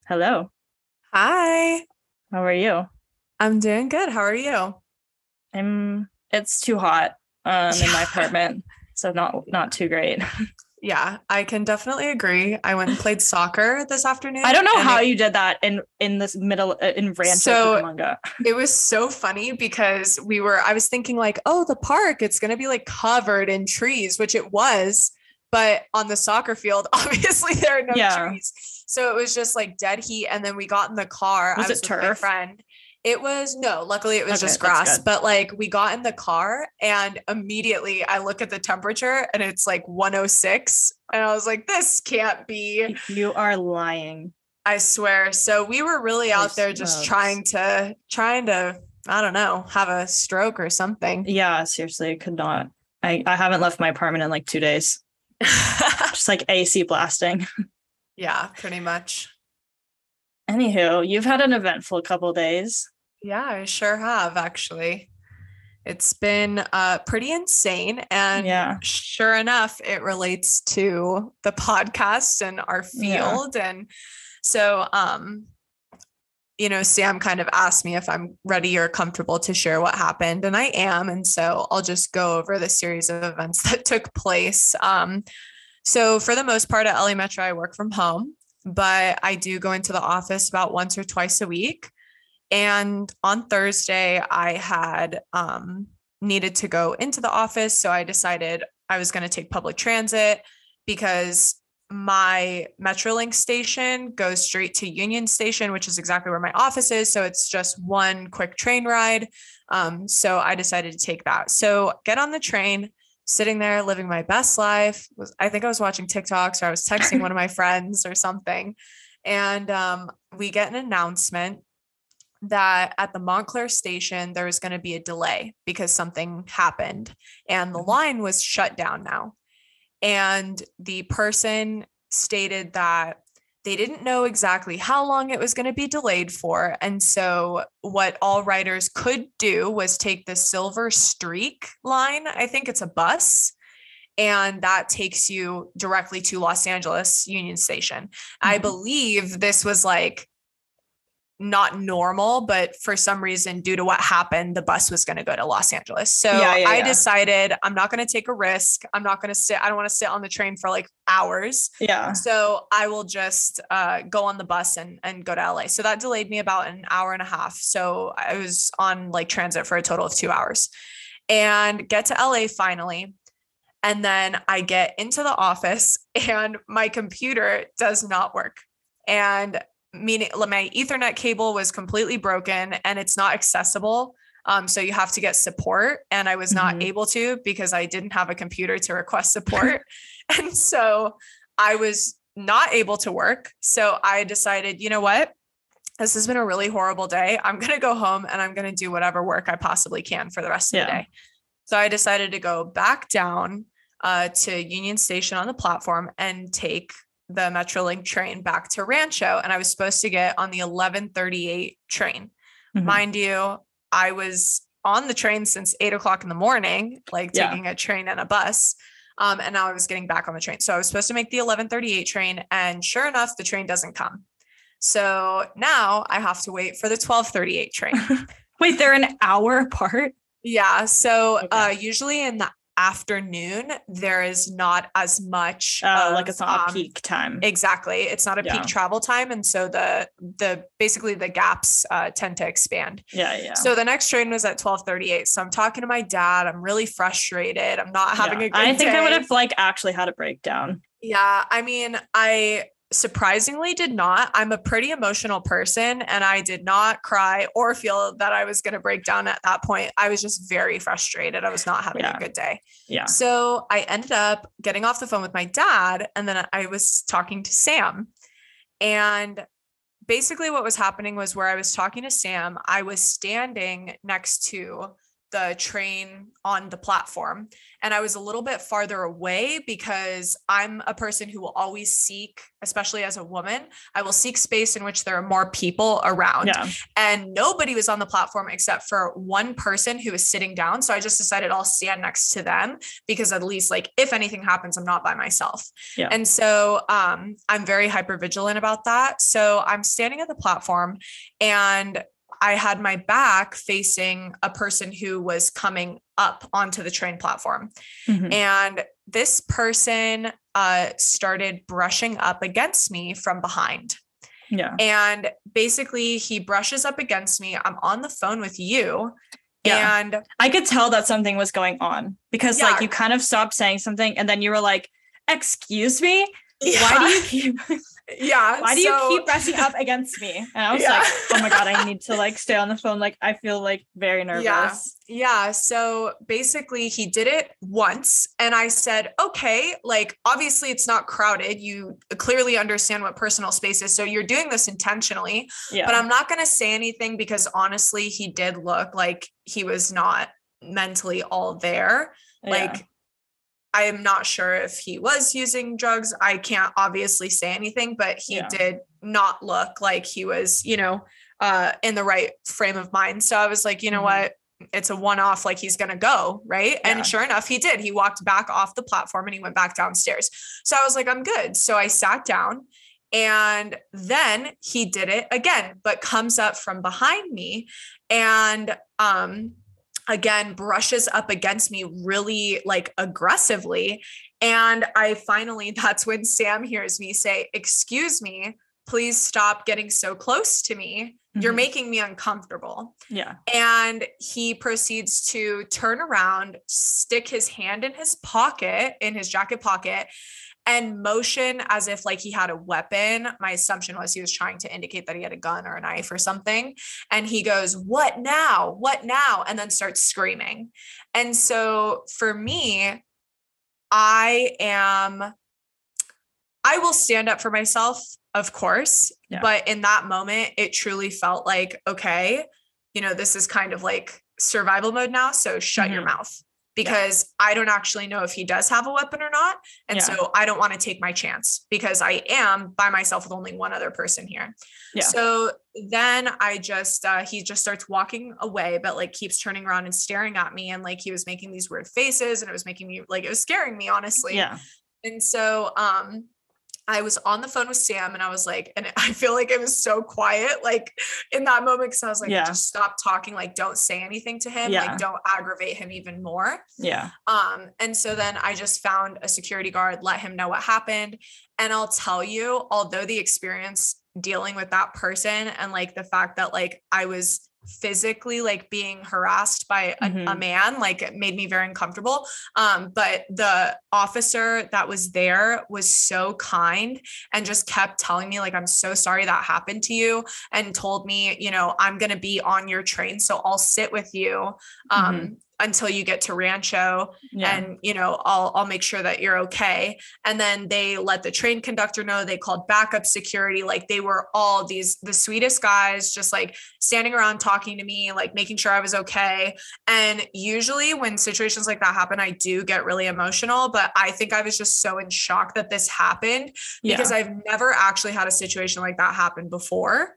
Hello. Hi, How are you? I'm doing good. How are you? It's too hot in my Yeah, apartment, so not too great. yeah, I can definitely agree. I went and played soccer this I afternoon don't know and how you did that in this middle in Rancho so Cucamonga. it was so funny because I was thinking like, oh, the park, it's going to be like covered in trees, which it was, but on the soccer field, obviously there are no Yeah. trees. So it was just like dead heat. And then we got in the car. I Was was it with my turf? friend. It was no, luckily it was Okay, just that's grass, good. but like we got in the car and immediately I look at the temperature and it's like 106. And I was like, this can't be. You are lying. I swear. So we were really Holy out there just smokes. trying to, I don't know, have a stroke or something. Yeah, seriously, I could not. I haven't left my apartment in like 2 days. Just like AC blasting. Yeah, pretty much. Anywho, you've had an eventful couple days. Yeah, I sure have actually. It's been pretty insane. And Yeah. sure enough, it relates to the podcast and our Yeah. field. And so, Sam kind of asked me if I'm ready or comfortable to share what happened, and I am. And so I'll just go over the series of events that took place. So for the most part at LA Metro, I work from home, but I do go into the office about once or twice a week. And on Thursday, I had needed to go into the office. So I decided I was going to take public transit because my Metrolink station goes straight to Union Station, which is exactly where my office is. So it's just one quick train ride. So I decided to take that. So get on the train, sitting there living my best life. I think I was watching TikToks or I was texting one of my friends or something. And we get an announcement that at the Montclair station, there was going to be a delay because something happened and the line was shut down now. And the person stated that they didn't know exactly how long it was going to be delayed for. And so, what all riders could do was take the Silver Streak line. I think it's a bus, and that takes you directly to Los Angeles Union Station. I Mhm. believe this was like not normal, but for some reason, due to what happened, the bus was going to go to Los Angeles. Yeah, So yeah, I yeah. decided I'm not going to take a risk. I'm not going to sit. I don't want to sit on the train for like hours. Yeah. So I will just go on the bus and go to LA. So that delayed me about an hour and a half. So I was on like transit for a total of 2 hours and get to LA finally. And then I get into the office and my computer does not work. And meaning my Ethernet cable was completely broken and it's not accessible. So you have to get support. And I was not Hmm. able to because I didn't have a computer to request support. And so I was not able to work. So I decided, you know what? This has been a really horrible day. I'm going to go home and I'm going to do whatever work I possibly can for the rest of the Yeah. day. So I decided to go back down to Union Station on the platform and take the Metrolink train back to Rancho. And I was supposed to get on the 11:38 train. Hmm. Mind you, I was on the train since 8 o'clock in the morning, like Yeah. taking a train and a bus. And now I was getting back on the train. So I was supposed to make the 11:38 train. And sure enough, the train doesn't come. So now I have to wait for the 12:38 train. Wait, they're an hour apart? Yeah. So Okay. usually in the afternoon, there is not as much Oh, like of it's not a peak time. exactly. It's not a peak Yeah. travel time. And so the basically the gaps tend to expand. Yeah, yeah. So the next train was at 12:38. So I'm talking to my dad. I'm really frustrated. I'm not having Yeah. a I good think I would day. have like actually had a breakdown. Yeah, I mean, I surprisingly did not. I'm a pretty emotional person and I did not cry or feel that I was going to break down at that point. I was just very frustrated. I was not having a Yeah. good day. Yeah. So I ended up getting off the phone with my dad and then I was talking to Sam. And basically, what was happening was where I was talking to Sam, I was standing next to the train on the platform, and I was a little bit farther away because I'm a person who will always seek, especially as a woman, I will seek space in which there are more people around. Yeah. And nobody was on the platform except for one person who was sitting down. So I just decided I'll stand next to them because at least like if anything happens, I'm not by myself. Yeah. And so I'm very hyper vigilant about that. So I'm standing at the platform, and I had my back facing a person who was coming up onto the train platform. Mhm. And this person started brushing up against me from behind. Yeah. And basically he brushes up against me. I'm on the phone with you. Yeah. And I could tell that something was going on because Yeah. like you kind of stopped saying something and then you were like, excuse me? Yeah. Why do you keep yeah. why do you keep pressing up against me? And I was Yeah. like, oh my God, I need to like stay on the phone. Like I feel like very nervous. Yeah. So basically he did it once, and I said, okay, like obviously it's not crowded. You clearly understand what personal space is. So you're doing this intentionally, Yeah. but I'm not going to say anything because honestly, he did look like he was not mentally all there. Like, I am not sure if he was using drugs. I can't obviously say anything, but he did not look like he was, you know, in the right frame of mind. So I was like, you know what? It's a one-off, like he's going to go. Right. Yeah. And sure enough, he did. He walked back off the platform and he went back downstairs. So I was like, I'm good. So I sat down, and then he did it again, but comes up from behind me and, again, brushes up against me really like aggressively. And that's when Sam hears me say, excuse me, please stop getting so close to me. You're making me uncomfortable. Yeah. And he proceeds to turn around, stick his hand in his pocket, in his jacket pocket, and motion as if like he had a weapon. My assumption was he was trying to indicate that he had a gun or a knife or something. And he goes, "What now? What now?" And then starts screaming. And so for me, I will stand up for myself, of course. Yeah. But in that moment, it truly felt like, okay, you know, this is kind of like survival mode now. So shut your mouth. Because I don't actually know if he does have a weapon or not. And so I don't want to take my chance because I am by myself with only one other person here. Yeah. So then he just starts walking away, but like keeps turning around and staring at me. And like, he was making these weird faces, and it was making me like, it was scaring me, honestly. Yeah. And so, I was on the phone with Sam, and I was like, and I feel like it was so quiet, like in that moment. Cause I was like, just stop talking. Like, don't say anything to him. Like, don't aggravate him even more. Yeah. And so then I just found a security guard, let him know what happened. And I'll tell you, although the experience dealing with that person and like the fact that like I was physically like being harassed by a man, like it made me very uncomfortable. But the officer that was there was so kind and just kept telling me like, I'm so sorry that happened to you, and told me, you know, I'm going to be on your train, so I'll sit with you until you get to Rancho. And, you know, I'll make sure that you're okay. And then they let the train conductor know. They called backup security. Like, they were all the sweetest guys, just like standing around talking to me, like making sure I was okay. And usually when situations like that happen, I do get really emotional, but I think I was just so in shock that this happened because I've never actually had a situation like that happen before.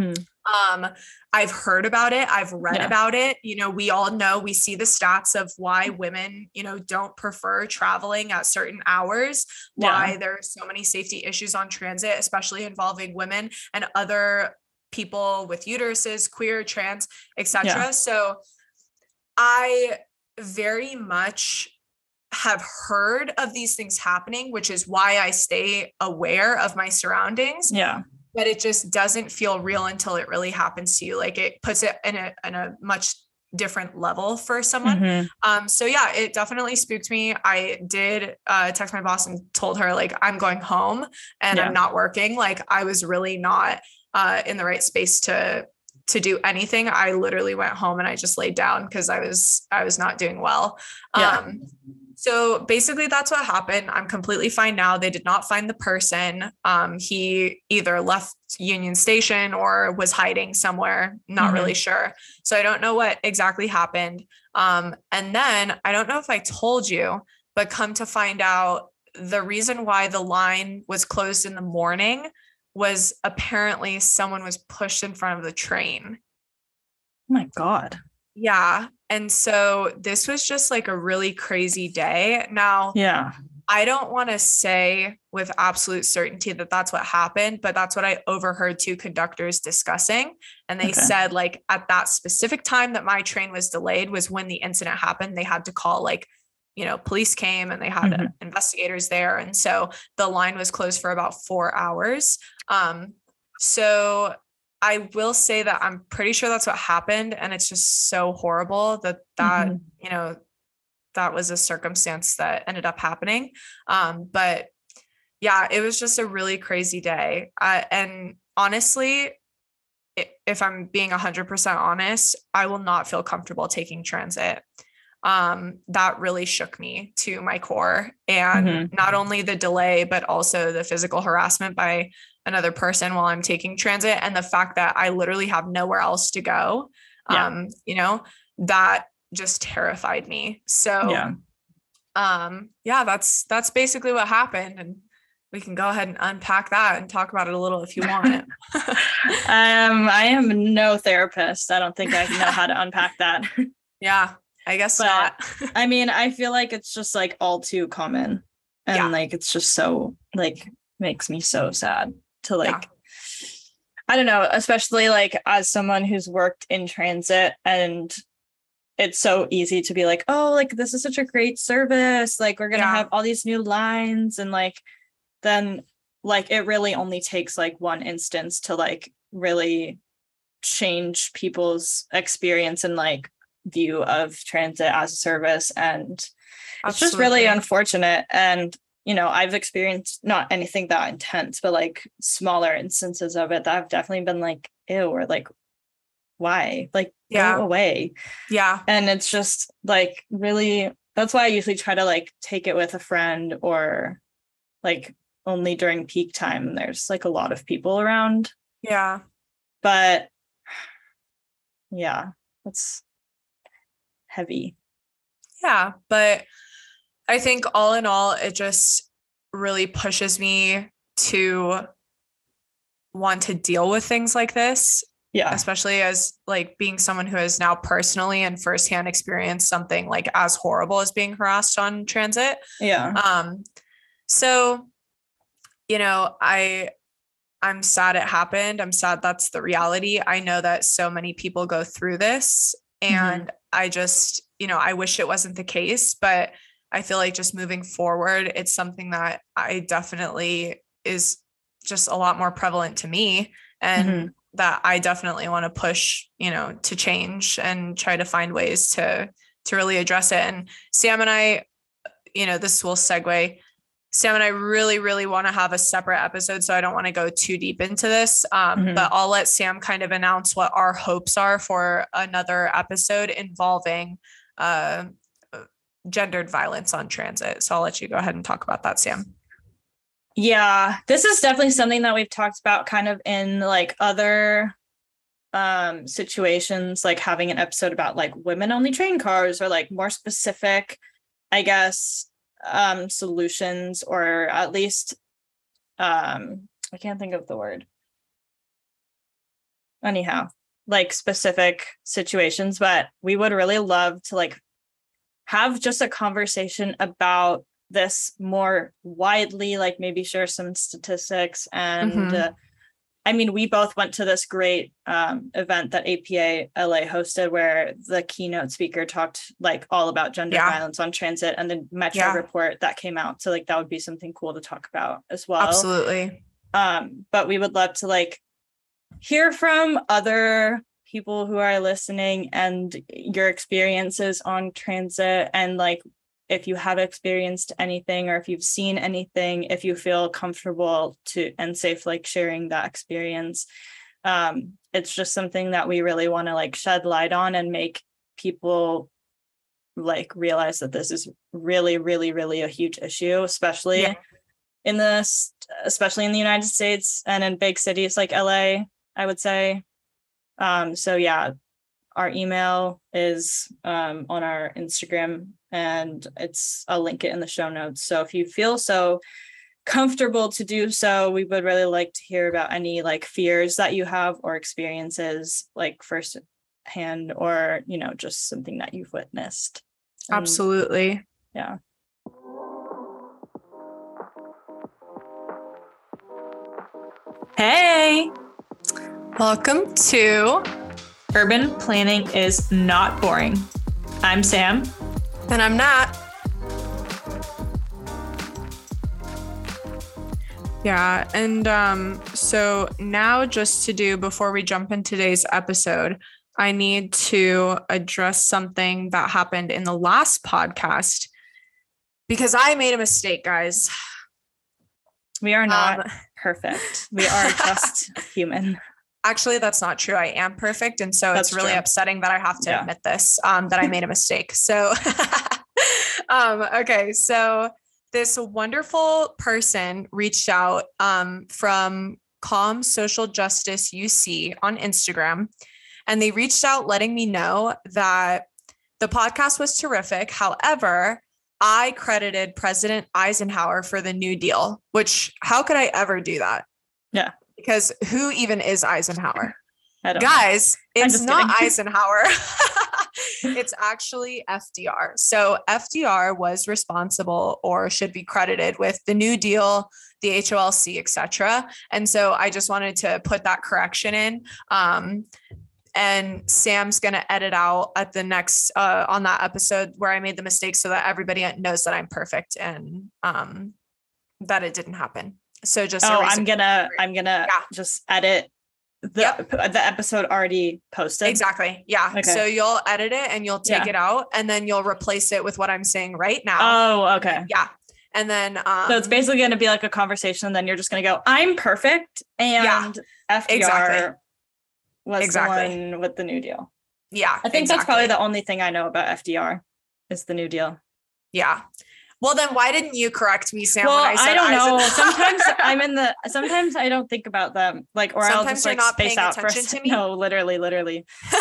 I've heard about it. I've read about it. You know, we all know, we see the stats of why women, you know, don't prefer traveling at certain hours, why there's so many safety issues on transit, especially involving women and other people with uteruses, queer, trans, etc. So I very much have heard of these things happening, which is why I stay aware of my surroundings. Yeah. But it just doesn't feel real until it really happens to you. Like, it puts it in a much different level for someone. So yeah, it definitely spooked me. I did text my boss and told her like, I'm going home and I'm not working. Like, I was really not in the right space to do anything. I literally went home and I just laid down because I was not doing well. So basically that's what happened. I'm completely fine now. They did not find the person. He either left Union Station or was hiding somewhere, not really sure. So I don't know what exactly happened. And then I don't know if I told you, but come to find out, the reason why the line was closed in the morning was apparently someone was pushed in front of the train. Oh my God. Yeah. And so this was just like a really crazy day. Now, Yeah. I don't want to say with absolute certainty that that's what happened, but that's what I overheard two conductors discussing. And they said, like, at that specific time that my train was delayed was when the incident happened. They had to call, like, police came and they had investigators there. And so the line was closed for about 4 hours. So I will say that I'm pretty sure that's what happened. And it's just so horrible that that was a circumstance that ended up happening. But yeah, it was just a really crazy day. And honestly, if I'm being 100% honest, I will not feel comfortable taking transit. That really shook me to my core. And not only the delay, but also the physical harassment by another person while I'm taking transit, and the fact that I literally have nowhere else to go. That just terrified me. So, that's basically what happened. And we can go ahead and unpack that and talk about it a little if you want. I am no therapist. I don't think I know how to unpack that. Yeah, I guess not. I mean, I feel like it's just like all too common. And like, it's just so like, makes me so sad to like, I don't know, especially like as someone who's worked in transit, and it's so easy to be like, oh, like this is such a great service. Like we're going to have all these new lines. And like, then like, it really only takes like one instance to like really change people's experience and like view of transit as a service. And it's just really unfortunate. And, I've experienced not anything that intense, but like smaller instances of it that I've definitely been like, ew, or like, why? Like, go away. Yeah. And it's just like really, that's why I usually try to like take it with a friend, or like only during peak time. There's like a lot of people around. Yeah. But yeah, that's heavy. Yeah. But I think all in all, it just really pushes me to want to deal with things like this. Yeah. Especially as like being someone who has now personally and firsthand experienced something like as horrible as being harassed on transit. Yeah. So, I'm sad it happened. I'm sad that's the reality. I know that so many people go through this, and I just, I wish it wasn't the case, but I feel like just moving forward, it's something that I definitely is just a lot more prevalent to me, and that I definitely want to push, to change and try to find ways to really address it. And Sam and I, this will segue. Sam and I really, really want to have a separate episode, so I don't want to go too deep into this. But I'll let Sam kind of announce what our hopes are for another episode involving gendered violence on transit. So I'll let you go ahead and talk about that, Sam. Yeah, this is definitely something that we've talked about kind of in like other situations, like having an episode about like women only train cars, or like more specific, I guess, solutions, or at least I can't think of the word. Anyhow, like specific situations, but we would really love to like have just a conversation about this more widely, like maybe share some statistics. And I mean, we both went to this great event that APA LA hosted, where the keynote speaker talked like all about gender violence on transit, and the Metro report that came out. So like that would be something cool to talk about as well. Absolutely. But we would love to like hear from other people who are listening and your experiences on transit, and like if you have experienced anything, or if you've seen anything, if you feel comfortable to and safe like sharing that experience. It's just something that we really want to like shed light on and make people like realize that this is really, really, really a huge issue, especially in the United States and in big cities like LA, I would say. So yeah, our email is on our Instagram, and I'll link it in the show notes. So if you feel so comfortable to do so, we would really like to hear about any like fears that you have or experiences like firsthand, or, you know, just something that you've witnessed. Absolutely. Yeah. Hey, welcome to Urban Planning is Not Boring. I'm Sam. And I'm Nat. Yeah, and so now just to do, before we jump into today's episode, I need to address something that happened in the last podcast because I made a mistake, guys. We are not perfect. We are just human. Actually, that's not true. I am perfect. And so it's really upsetting that I have to admit this, that I made a mistake. So, okay. So this wonderful person reached out from Calm Social Justice UC on Instagram. And they reached out letting me know that the podcast was terrific. However, I credited President Eisenhower for the New Deal, which how could I ever do that? Yeah. Because who even is Eisenhower? Guys, it's not Eisenhower. It's actually FDR. So FDR was responsible or should be credited with the New Deal, the HOLC, etc. And so I just wanted to put that correction in. And Sam's going to edit out at the next on that episode where I made the mistake so that everybody knows that I'm perfect and that it didn't happen. So just I'm gonna just edit the episode already posted. Exactly. Yeah. Okay. So you'll edit it and you'll take it out and then you'll replace it with what I'm saying right now. Oh, okay. Yeah. And then so it's basically going to be like a conversation, and then you're just going to go, I'm perfect, and FDR was the one with the New Deal. Yeah. I think that's probably the only thing I know about FDR is the New Deal. Yeah. Well, then why didn't you correct me, Sam? Well, when I said don't know. Sometimes I don't think about them. Like, or sometimes I'll just like space out for a second. No, literally.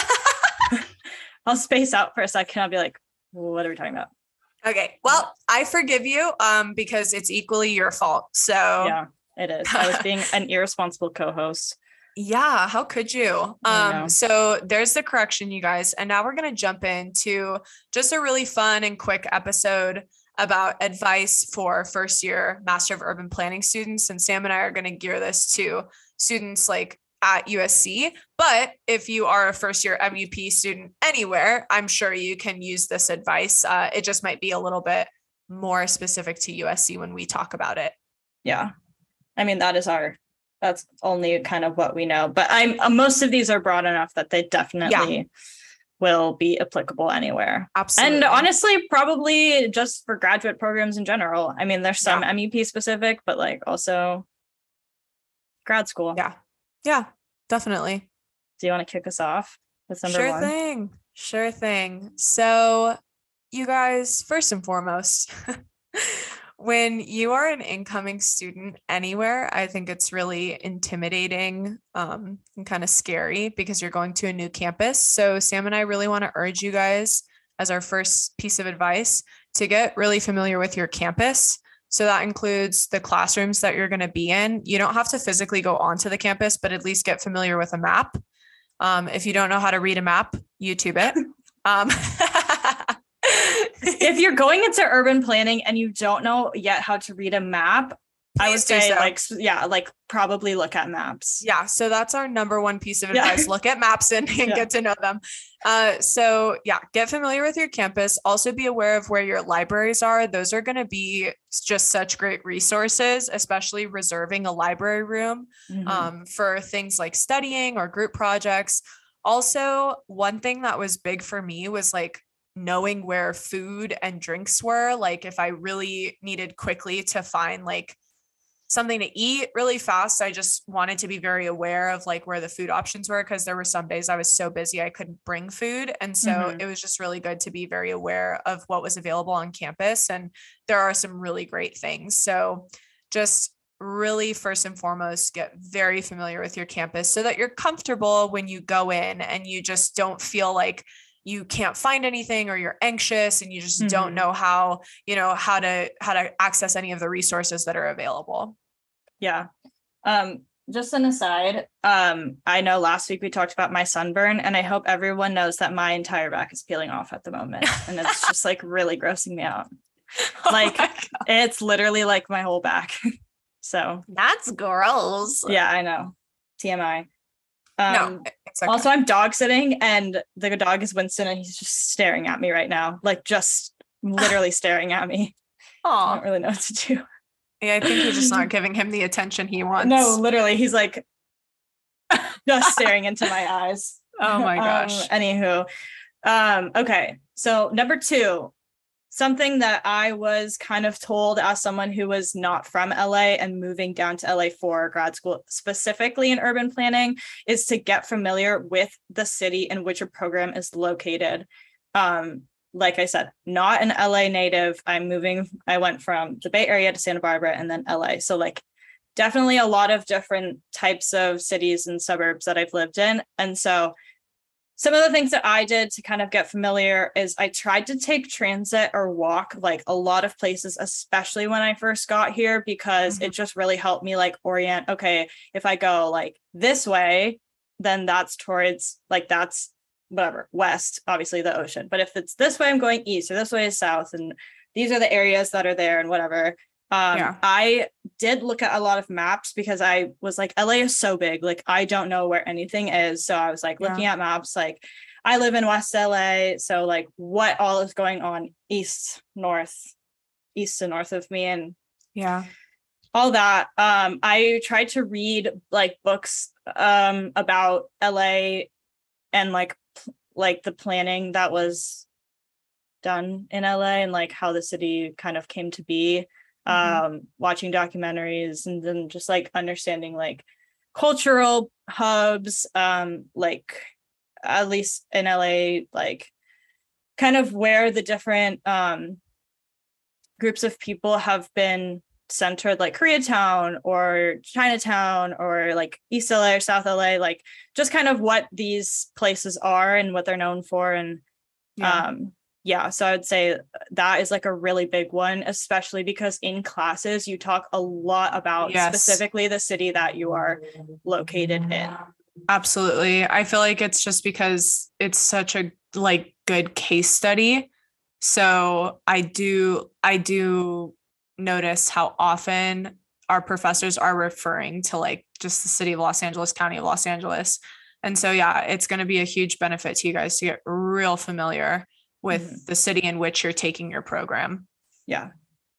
I'll space out for a second. I'll be like, what are we talking about? Okay. Well, I forgive you because it's equally your fault. So yeah, it is. I was being an irresponsible co-host. Yeah. How could you? So there's the correction, you guys. And now we're going to jump into just a really fun and quick episode about advice for first year Master of Urban Planning students. And Sam and I are going to gear this to students like at USC. But if you are a first year MUP student anywhere, I'm sure you can use this advice. It just might be a little bit more specific to USC when we talk about it. Yeah. I mean, that's only kind of what we know, but most of these are broad enough that they definitely will be applicable anywhere. Absolutely. And honestly, probably just for graduate programs in general. I mean, there's some MEP specific, but like also grad school. Yeah, definitely. Do you want to kick us off with number one? Sure thing. So you guys, first and foremost, when you are an incoming student anywhere, I think it's really intimidating and kind of scary because you're going to a new campus. So Sam and I really want to urge you guys, as our first piece of advice, to get really familiar with your campus. So that includes the classrooms that you're going to be in. You don't have to physically go onto the campus, but at least get familiar with a map. If you don't know how to read a map, YouTube it. If you're going into urban planning and you don't know yet how to read a map, I would say probably look at maps. Yeah. So that's our number one piece of advice. Look at maps and get to know them. So get familiar with your campus. Also be aware of where your libraries are. Those are going to be just such great resources, especially reserving a library room for things like studying or group projects. Also, one thing that was big for me was like knowing where food and drinks were. Like if I really needed quickly to find like something to eat really fast. I just wanted to be very aware of like where the food options were, because there were some days I was so busy I couldn't bring food. And so it was just really good to be very aware of what was available on campus. And there are some really great things. So just really, first and foremost, get very familiar with your campus so that you're comfortable when you go in and you just don't feel like you can't find anything or you're anxious and you just don't know how to access any of the resources that are available. Yeah. Just an aside, I know last week we talked about my sunburn, and I hope everyone knows that my entire back is peeling off at the moment. And it's just like really grossing me out. Like it's literally like my whole back. So that's gross. Yeah, I know. TMI. No, it's okay. Also, I'm dog sitting, and the dog is Winston, and he's just staring at me right now, like just literally staring at me. I don't really know what to do. Yeah, I think you're just not giving him the attention he wants. No, literally, he's like just staring into my eyes. Oh my gosh. Anywho, okay. So number 2, something that I was kind of told as someone who was not from LA and moving down to LA for grad school, specifically in urban planning, is to get familiar with the city in which a program is located. Like I said, not an LA native. I went from the Bay Area to Santa Barbara and then LA. So like definitely a lot of different types of cities and suburbs that I've lived in. And so some of the things that I did to kind of get familiar is I tried to take transit or walk like a lot of places, especially when I first got here, because it just really helped me like orient. Okay, if I go like this way, then that's towards like that's whatever, west, obviously the ocean. But if it's this way, I'm going east, or this way is south, and these are the areas that are there and whatever. I did look at a lot of maps because I was like, LA is so big, like I don't know where anything is. So I was like looking at maps, like I live in West LA, so like what all is going on east and north of me, and all that. I tried to read like books about LA and like the planning that was done in LA and like how the city kind of came to be. Watching documentaries, and then just like understanding like cultural hubs, like at least in LA, like kind of where the different groups of people have been centered, like Koreatown or Chinatown or like East LA or South LA, like just kind of what these places are and what they're known for. And so I would say that is like a really big one, especially because in classes you talk a lot about specifically the city that you are located in. Absolutely. I feel like it's just because it's such a like good case study. So I do notice how often our professors are referring to like just the city of Los Angeles, county of Los Angeles. And so, it's going to be a huge benefit to you guys to get real familiar with the city in which you're taking your program. Yeah.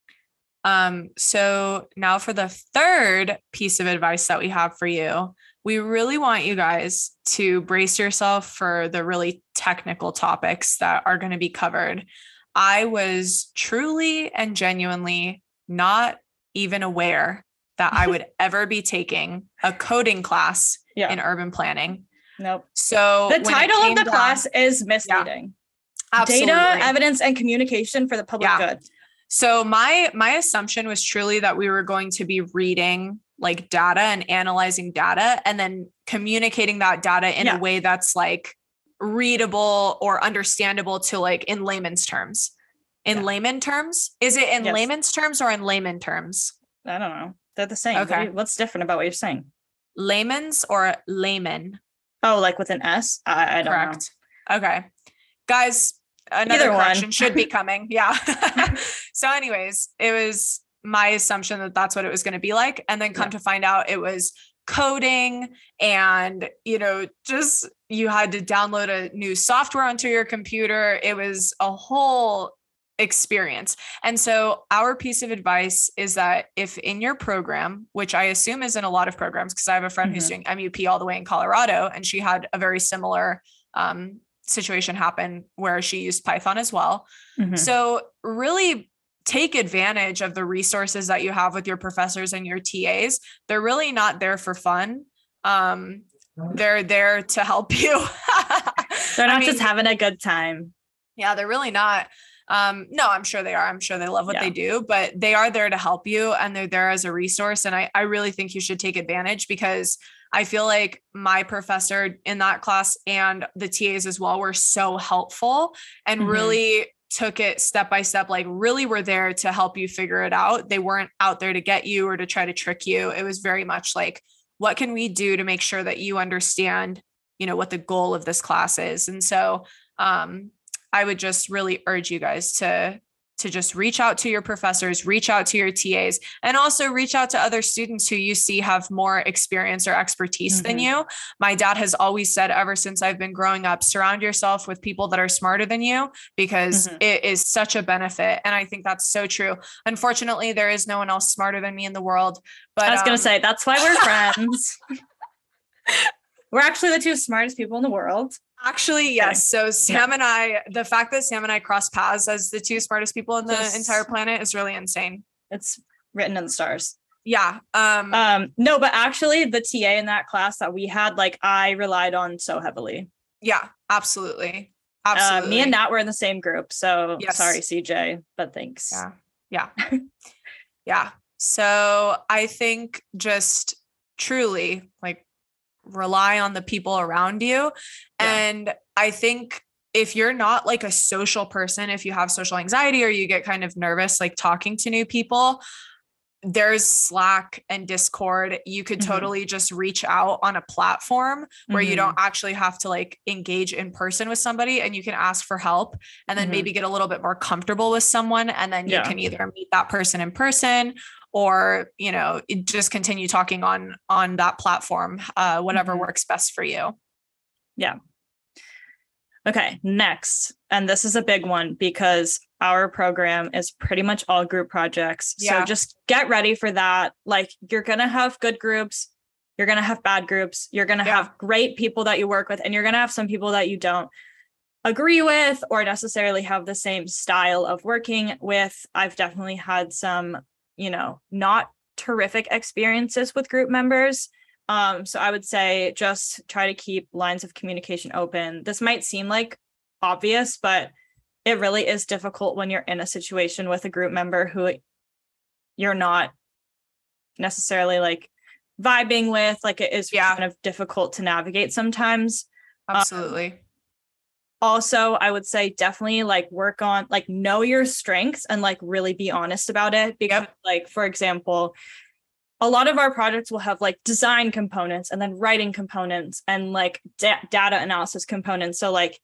So now for the third piece of advice that we have for you, we really want you guys to brace yourself for the really technical topics that are going to be covered. I was truly and genuinely not even aware that I would ever be taking a coding class in urban planning. Nope. So the title of the class is misleading. Absolutely. Data, evidence, and communication for the public good. So my assumption was truly that we were going to be reading like data and analyzing data and then communicating that data in a way that's like readable or understandable to like in layman's terms. In layman terms? Is it in layman's terms or in layman terms? I don't know. They're the same. Okay. What's different about what you're saying? Layman's or layman? Oh, like with an S? I don't Correct. Know. Okay. Guys, another correction should be coming. Yeah. So anyways, it was my assumption that that's what it was going to be like. And then come to find out it was coding and, just you had to download a new software onto your computer. It was a whole experience. And so our piece of advice is that if in your program, which I assume is in a lot of programs, because I have a friend who's doing MUP all the way in Colorado, and she had a very similar situation happen where she used Python as well. So really take advantage of the resources that you have with your professors and your TAs. They're really not there for fun. They're there to help you. They're not just having a good time. Yeah, they're really not. No, I'm sure they are. I'm sure they love what they do, but they are there to help you, and they're there as a resource. And I really think you should take advantage, because I feel like my professor in that class and the TAs as well were so helpful and really took it step by step, like really were there to help you figure it out. They weren't out there to get you or to try to trick you. It was very much like, what can we do to make sure that you understand, what the goal of this class is? And so, I would just really urge you guys to just reach out to your professors, reach out to your TAs, and also reach out to other students who you see have more experience or expertise than you. My dad has always said, ever since I've been growing up, surround yourself with people that are smarter than you, because it is such a benefit. And I think that's so true. Unfortunately, there is no one else smarter than me in the world. But I was going to say, that's why we're friends. We're actually the two smartest people in the world. Actually, yes. So Sam and I, the fact that Sam and I cross paths as the two smartest people in the entire planet is really insane. It's written in the stars. Yeah. No, but actually the TA in that class that we had, like, I relied on so heavily. Yeah, absolutely. Absolutely. Me and Nat were in the same group. So sorry, CJ, but thanks. Yeah. Yeah. So I think just truly, like, rely on the people around you. And I think if you're not like a social person, if you have social anxiety or you get kind of nervous, like talking to new people, there's Slack and Discord. You could totally just reach out on a platform where you don't actually have to like engage in person with somebody, and you can ask for help and then maybe get a little bit more comfortable with someone. And then you can either meet that person in person, or, just continue talking on that platform, whatever works best for you. Yeah. Okay. Next. And this is a big one because our program is pretty much all group projects. So just get ready for that. Like, you're going to have good groups. You're going to have bad groups. You're going to have great people that you work with, and you're going to have some people that you don't agree with or necessarily have the same style of working with. I've definitely had some, not terrific experiences with group members. So I would say just try to keep lines of communication open. This might seem like obvious, but it really is difficult when you're in a situation with a group member who you're not necessarily like vibing with. Like, it is kind of difficult to navigate sometimes. Absolutely. Also, I would say definitely like work on, like, know your strengths and like really be honest about it. Because like, for example, a lot of our projects will have like design components and then writing components and like data analysis components. So like,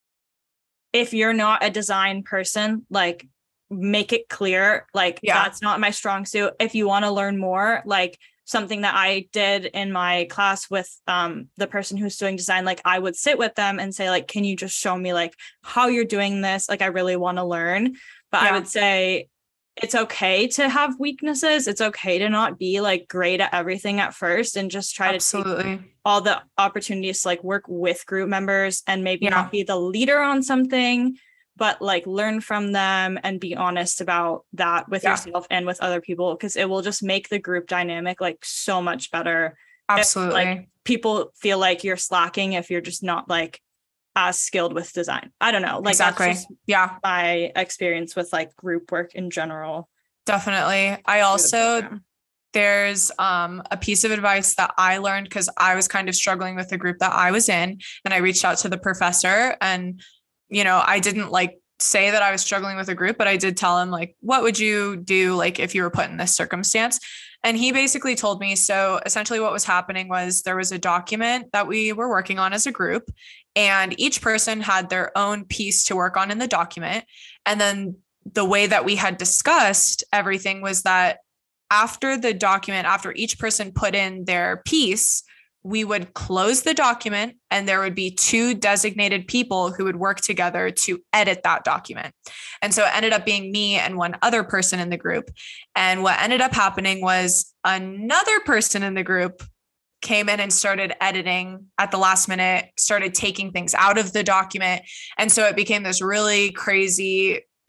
if you're not a design person, like, make it clear, like, that's not my strong suit. If you want to learn more, like, something that I did in my class with the person who's doing design, like, I would sit with them and say, like, can you just show me like how you're doing this? Like, I really want to learn. But I would say it's okay to have weaknesses. It's okay to not be like great at everything at first, and just try to take all the opportunities to like work with group members and maybe not be the leader on something, but like learn from them and be honest about that with yourself and with other people, because it will just make the group dynamic like so much better. Absolutely. If, like, people feel like you're slacking if you're just not like as skilled with design. I don't know. Like, that's just my experience with like group work in general. Definitely. I also, there's a piece of advice that I learned because I was kind of struggling with the group that I was in, and I reached out to the professor, and I didn't like say that I was struggling with a group, but I did tell him, like, what would you do, like, if you were put in this circumstance? And he basically told me, so essentially what was happening was there was a document that we were working on as a group, and each person had their own piece to work on in the document. And then the way that we had discussed everything was that after the document, after each person put in their piece, we would close the document, and there would be two designated people who would work together to edit that document. And so it ended up being me and one other person in the group. And what ended up happening was another person in the group came in and started editing at the last minute, started taking things out of the document. And so it became this really crazy,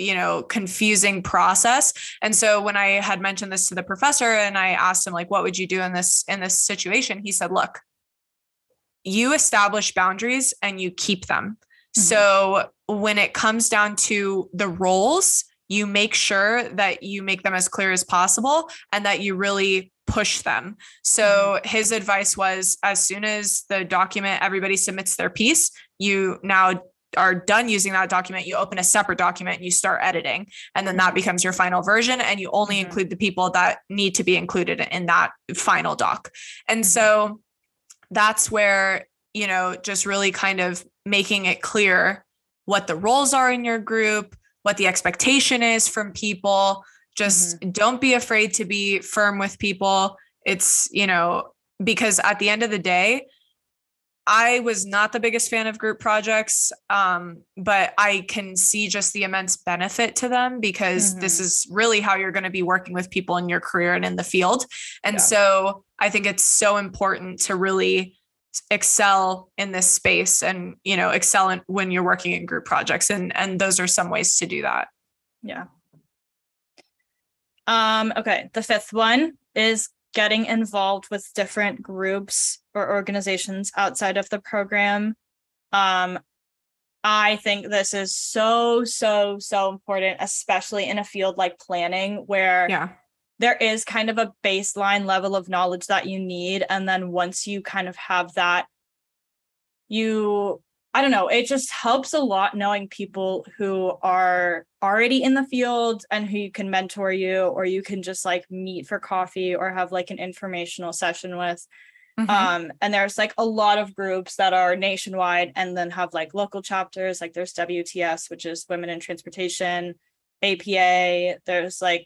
confusing process. And so when I had mentioned this to the professor and I asked him, like, what would you do in this situation? He said, look, you establish boundaries and you keep them. Mm-hmm. So when it comes down to the roles, you make sure that you make them as clear as possible and that you really push them. So his advice was, as soon as the document, everybody submits their piece, you now are done using that document, you open a separate document and you start editing. And then that becomes your final version. And you only include the people that need to be included in that final doc. And so that's where, just really kind of making it clear what the roles are in your group, what the expectation is from people. Just don't be afraid to be firm with people. It's, because at the end of the day, I was not the biggest fan of group projects, but I can see just the immense benefit to them because this is really how you're going to be working with people in your career and in the field. And so I think it's so important to really excel in this space and, excel when you're working in group projects. And those are some ways to do that. Yeah. Okay. The fifth one is getting involved with different groups or organizations outside of the program. I think this is so important, especially in a field like planning, where there is kind of a baseline level of knowledge that you need. And then once you kind of have that, I don't know, it just helps a lot knowing people who are already in the field and who you can mentor you, or you can just like meet for coffee or have like an informational session with. And there's like a lot of groups that are nationwide and then have like local chapters. Like there's WTS, which is Women in Transportation, APA. There's like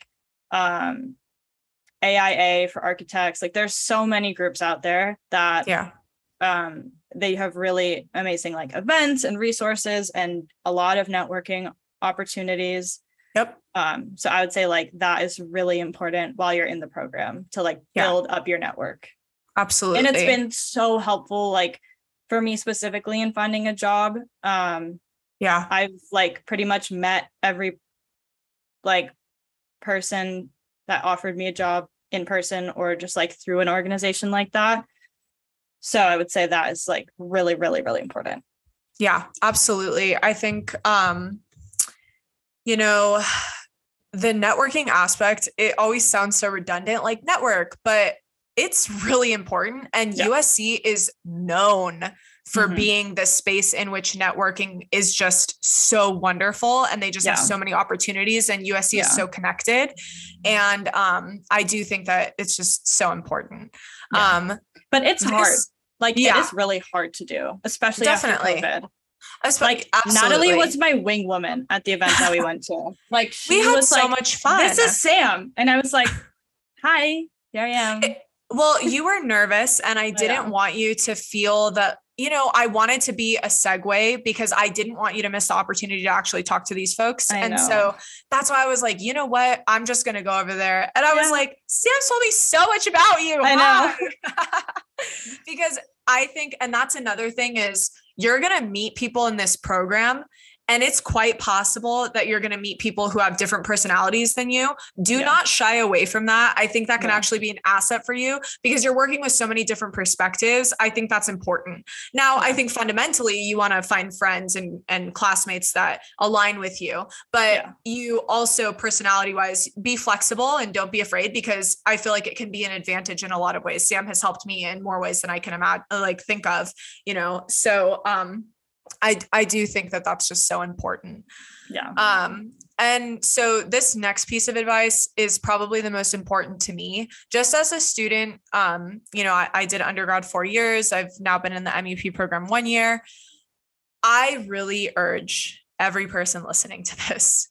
AIA for architects. Like there's so many groups out there that they have really amazing like events and resources and a lot of networking opportunities. Yep. So I would say like that is really important while you're in the program to like build up your network. Absolutely. And it's been so helpful, like for me specifically in finding a job. I've like pretty much met every like person that offered me a job in person or just like through an organization like that. So I would say that is like really, really, really important. Yeah, absolutely. I think, the networking aspect, it always sounds so redundant, like network, but it's really important. And USC is known for being the space in which networking is just so wonderful. And they just have so many opportunities, and USC is so connected. And I do think that it's just so important. But it's hard. Like it is really hard to do, especially after COVID. Like Natalie was my wing woman at the event that we went to. Like we had so much fun. This is Sam. And I was like, hi, here I am. Well, you were nervous and I didn't want you to feel that, I wanted to be a segue because I didn't want you to miss the opportunity to actually talk to these folks. So that's why I was like, you know what? I'm just going to go over there. And I was like, Sam told me so much about you. I know. Because I think, and that's another thing is you're going to meet people in this program. And it's quite possible that you're going to meet people who have different personalities than you. Do not shy away from that. I think that can actually be an asset for you because you're working with so many different perspectives. I think that's important. Now, I think fundamentally you want to find friends and classmates that align with you, but you also personality wise, be flexible and don't be afraid because I feel like it can be an advantage in a lot of ways. Sam has helped me in more ways than I can imagine, think of, so, I do think that that's just so important. Yeah. And so this next piece of advice is probably the most important to me. Just as a student, I did undergrad 4 years. I've now been in the MUP program 1 year. I really urge every person listening to this,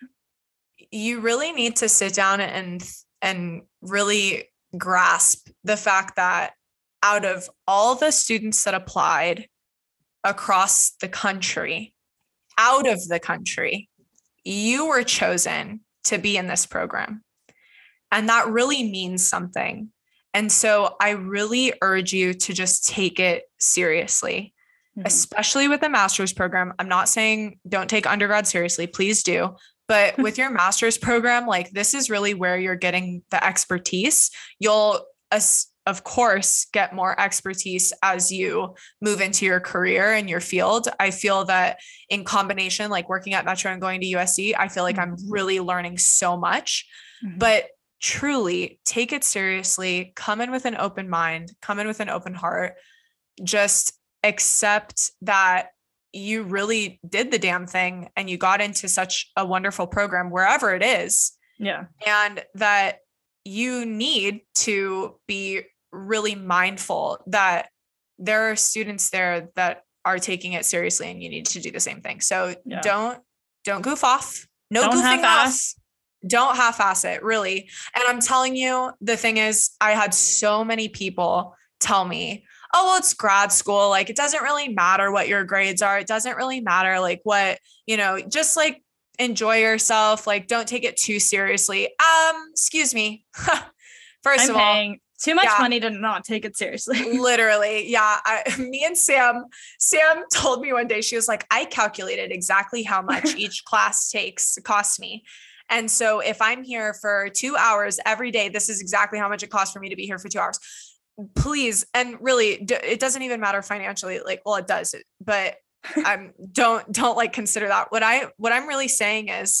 you really need to sit down and really grasp the fact that out of all the students that applied across the country, out of the country, you were chosen to be in this program. And that really means something. And so I really urge you to just take it seriously, especially with the master's program. I'm not saying don't take undergrad seriously, please do. But with your master's program, like this is really where you're getting the expertise. You'll, of course, get more expertise as you move into your career and your field. I feel that in combination, like working at Metro and going to USC, I feel like I'm really learning so much. But truly take it seriously, come in with an open mind, come in with an open heart, just accept that you really did the damn thing and you got into such a wonderful program wherever it is. Yeah. And that you need to be really mindful that there are students there that are taking it seriously and you need to do the same thing. So don't goof off. No don't goofing half-ass. off. Don't half-ass it, really. And I'm telling you, the thing is, I had so many people tell me, oh, well, it's grad school. Like, it doesn't really matter what your grades are. It doesn't really matter, like, what, just like enjoy yourself. Like, don't take it too seriously. Excuse me. First I'm of all, paying too much money to not take it seriously. Literally. Yeah. Me and Sam told me one day, she was like, I calculated exactly how much each class costs me. And so if I'm here for 2 hours every day, this is exactly how much it costs for me to be here for 2 hours. Please. And really, it doesn't even matter financially. Like, well, it does, but don't like consider that. What I'm really saying is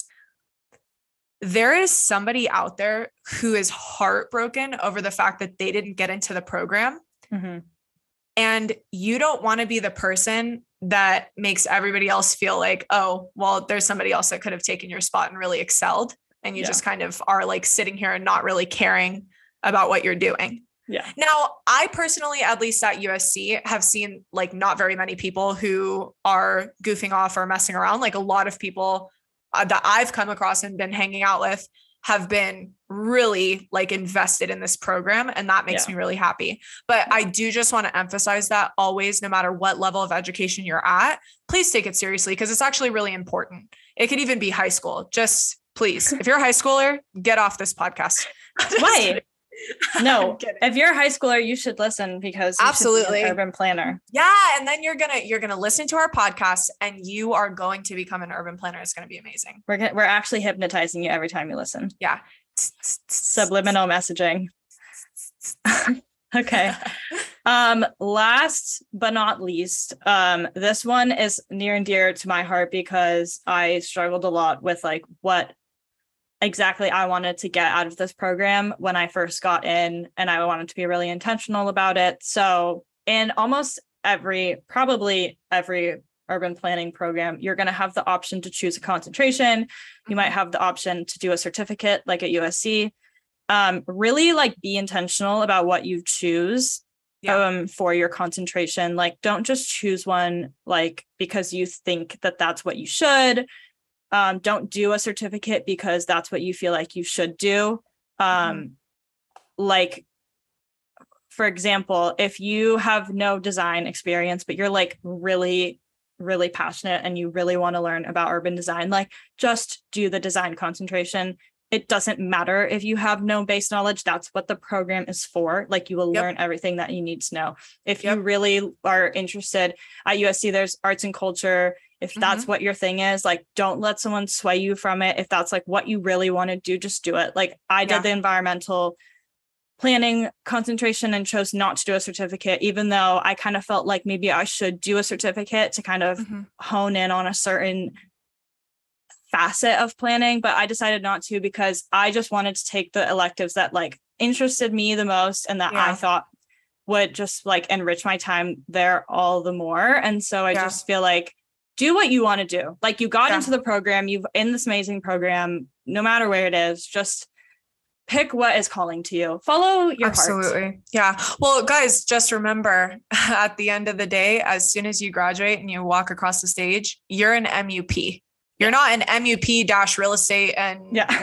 there is somebody out there who is heartbroken over the fact that they didn't get into the program. Mm-hmm. And you don't want to be the person that makes everybody else feel like, oh, well, there's somebody else that could have taken your spot and really excelled. And you just kind of are like sitting here and not really caring about what you're doing. Yeah. Now, I personally, at least at USC, have seen like not very many people who are goofing off or messing around. Like a lot of people that I've come across and been hanging out with have been really like invested in this program. And that makes me really happy. But I do just want to emphasize that always, no matter what level of education you're at, please take it seriously because it's actually really important. It could even be high school. Just please, if you're a high schooler, get off this podcast. Why? No, if you're a high schooler, you should listen because you absolutely should be an urban planner. Yeah. And then you're going to listen to our podcast and you are going to become an urban planner. It's going to be amazing. We're actually hypnotizing you every time you listen. Yeah. Subliminal messaging. Okay. Last but not least, this one is near and dear to my heart because I struggled a lot with like what exactly I wanted to get out of this program when I first got in, and I wanted to be really intentional about it. So in almost probably every urban planning program, you're going to have the option to choose a concentration. You might have the option to do a certificate like at USC. Really like be intentional about what you choose for your concentration. Like don't just choose one like because you think that that's what you should. Don't do a certificate because that's what you feel like you should do. Like, for example, if you have no design experience, but you're like really, really passionate and you really want to learn about urban design, like just do the design concentration. It doesn't matter if you have no base knowledge. That's what the program is for. Like you will learn everything that you need to know. If you really are interested at USC, there's arts and culture. If that's what your thing is, like, don't let someone sway you from it. If that's like what you really want to do, just do it. Like I did the environmental planning concentration and chose not to do a certificate, even though I kind of felt like maybe I should do a certificate to kind of hone in on a certain facet of planning. But I decided not to because I just wanted to take the electives that like interested me the most and that I thought would just like enrich my time there all the more. And so I just feel like do what you want to do. Like you got into the program, you've in this amazing program, no matter where it is, just pick what is calling to you. Follow your heart. Yeah. Well, guys, just remember at the end of the day, as soon as you graduate and you walk across the stage, you're an MUP. You're not an MUP-real estate and,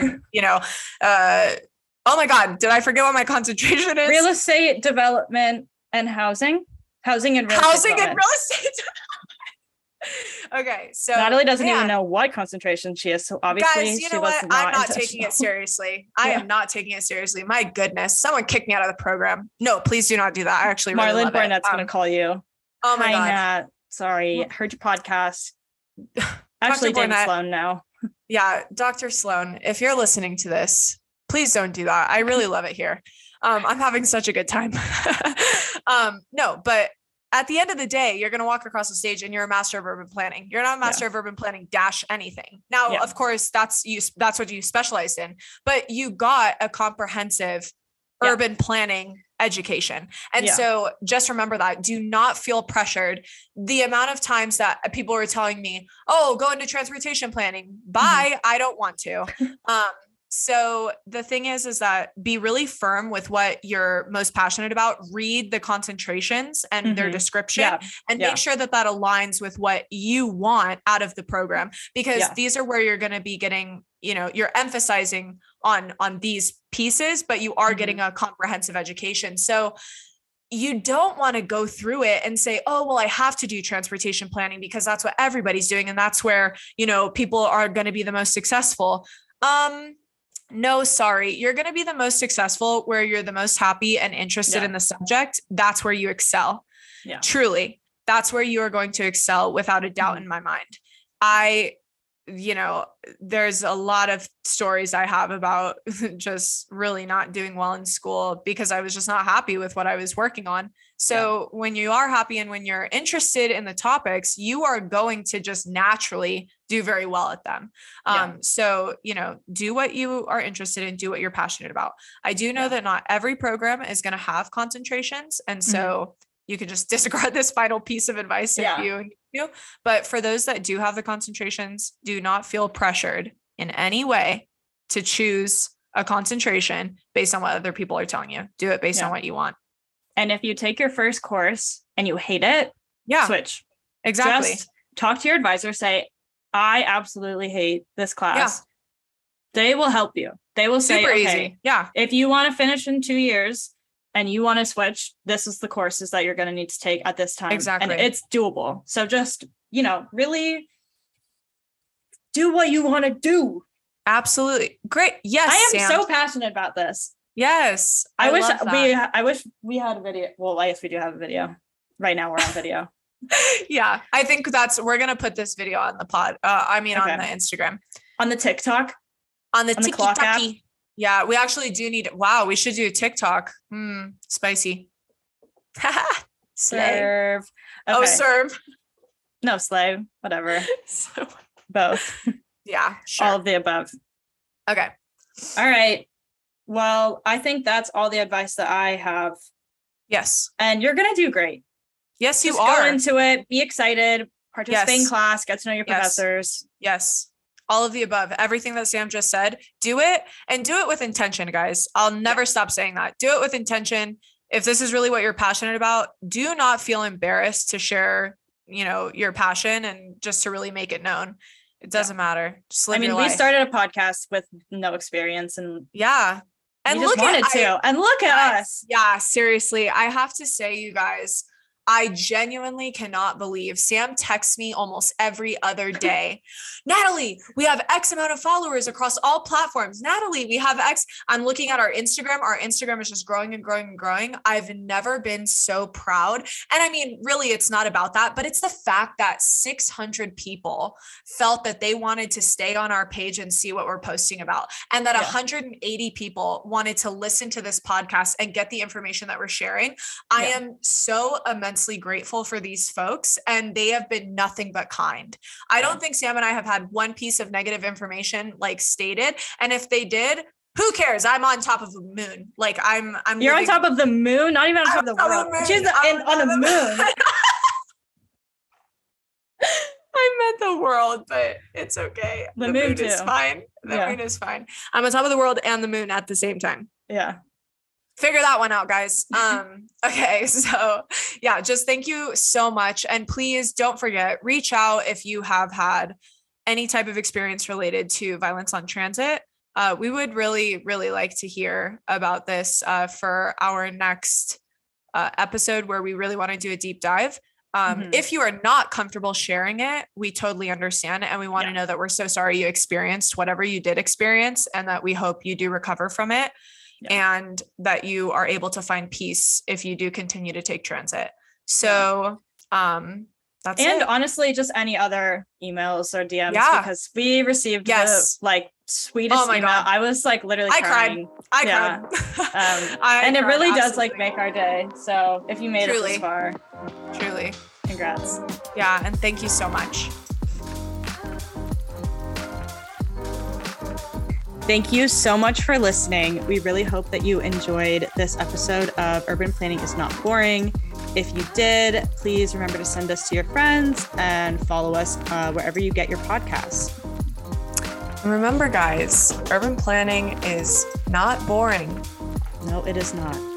oh my God, did I forget what my concentration is? Real estate development and housing. Housing and real estate. Okay, so Natalie doesn't even know what concentration she is. So obviously, guys, you know what? I'm not taking it seriously. I am not taking it seriously. My goodness, someone kicked me out of the program. No, please do not do that. I actually really Marlon love Barnett's going to call you. Oh my God, Nat. Sorry, heard your podcast. Actually, David Sloan now. Yeah, Dr. Sloan, if you're listening to this, please don't do that. I really love it here. I'm having such a good time. No, but at the end of the day, you're going to walk across the stage and you're a master of urban planning. You're not a master of urban planning dash anything. Now, of course, that's what you specialized in, but you got a comprehensive urban planning education. And so just remember that. Do not feel pressured. The amount of times that people were telling me, oh, go into transportation planning. Bye. I don't want to. So the thing is that be really firm with what you're most passionate about. Read the concentrations and their description and make sure that that aligns with what you want out of the program, because these are where you're going to be getting, you're emphasizing on these pieces, but you are getting a comprehensive education. So you don't want to go through it and say, oh, well, I have to do transportation planning because that's what everybody's doing. And that's where, people are going to be the most successful. No, sorry. You're going to be the most successful where you're the most happy and interested in the subject. That's where you excel. Yeah. Truly. That's where you are going to excel without a doubt in my mind. There's a lot of stories I have about just really not doing well in school because I was just not happy with what I was working on. So when you are happy and when you're interested in the topics, you are going to just naturally do very well at them. So, do what you are interested in, do what you're passionate about. I do know that not every program is going to have concentrations. And so you can just disregard this final piece of advice if you, but for those that do have the concentrations, do not feel pressured in any way to choose a concentration based on what other people are telling you. Do it based on what you want. And if you take your first course and you hate it, switch. Exactly. Just talk to your advisor, say, I absolutely hate this class. They will help you. They will say, easy. If you want to finish in 2 years and you want to switch, this is the courses that you're going to need to take at this time. Exactly. And it's doable. So just, really do what you want to do. Absolutely. Great. Yes. I am so passionate about this. Yes. I wish we had a video. Well, I guess we do have a video. Right now we're on video. Yeah. I think we're going to put this video on the pod. On the Instagram. On the TikTok. On the TikTok app. Yeah. We actually do need it. Wow. We should do a TikTok. Spicy. Serve. Okay. Oh, serve. No, slave. Whatever. Both. Yeah. Sure. All of the above. Okay. All right. Well, I think that's all the advice that I have. Yes. And you're going to do great. Yes, Just you are. Go into it. Be excited. Participate in class. Get to know your professors. Yes. All of the above. Everything that Sam just said. Do it and do it with intention, guys. I'll never stop saying that. Do it with intention. If this is really what you're passionate about, do not feel embarrassed to share, your passion and just to really make it known. It doesn't matter. Just live your life. We started a podcast with no experience and and look at us. Yeah, seriously. I have to say, you guys, I genuinely cannot believe Sam texts me almost every other day. Natalie, we have X amount of followers across all platforms. Natalie, we have X. I'm looking at our Instagram. Our Instagram is just growing and growing and growing. I've never been so proud. And I mean, really, it's not about that, but it's the fact that 600 people felt that they wanted to stay on our page and see what we're posting about. And that 180 people wanted to listen to this podcast and get the information that we're sharing. I am so immensely grateful for these folks, and they have been nothing but kind. I don't think Sam and I have had one piece of negative information stated. And if they did, who cares? I'm on top of the moon. You're on top of the moon, not even on top of the world. She's on the moon. I meant the world, but it's okay. The moon is fine. The moon is fine. I'm on top of the world and the moon at the same time. Yeah. Figure that one out, guys. Okay. So just thank you so much. And please don't forget, reach out if you have had any type of experience related to violence on transit. We would really, really like to hear about this for our next episode where we really want to do a deep dive. If you are not comfortable sharing it, we totally understand. And we want to know that we're so sorry you experienced whatever you did experience and that we hope you do recover from it. And that you are able to find peace if you do continue to take transit. So That's and it. honestly, just any other emails or DMs because we received the like sweetest email. God. I was like literally crying. I cried. And it really does like make our day. So if you made it this far, truly, congrats. Yeah, and thank you so much. Thank you so much for listening. We really hope that you enjoyed this episode of Urban Planning is Not Boring. If you did, please remember to send us to your friends and follow us wherever you get your podcasts. And remember, guys, urban planning is not boring. No, it is not.